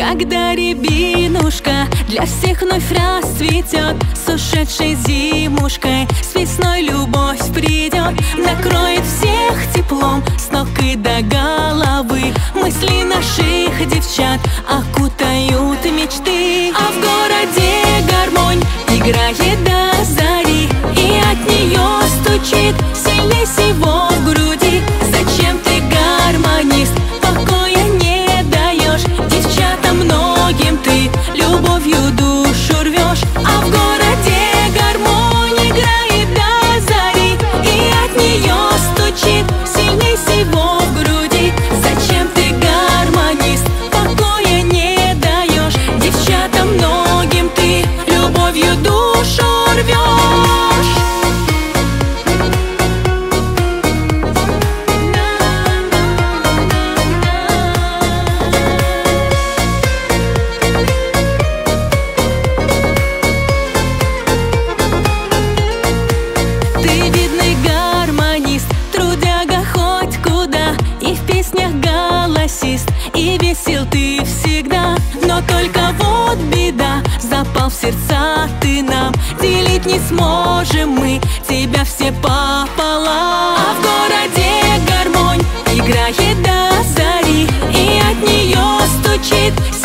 Когда рябинушка для всех вновь расцветет, с ушедшей зимушкой с весной любовь придет, накроет всех теплом с ног и до головы. Мысли наших девчат окутают мечты, а в городе гармонь играет до зари, и от нее стучит сильней всего в груди. Зачем ты, гармонист, покоя не даешь? Девчатам многим ты любовью душу рвешь, а в городе гармонь играет до зари, и от нее стучит сильней всего в груди. Зачем ты, гармонист, покоя не даешь? Девчатам многим ты любовью душу рвешь. И весел ты всегда, но только вот беда, запал в сердца ты нам, делить не сможем мы тебя все пополам. А в городе гармонь играет до зари, и от нее стучит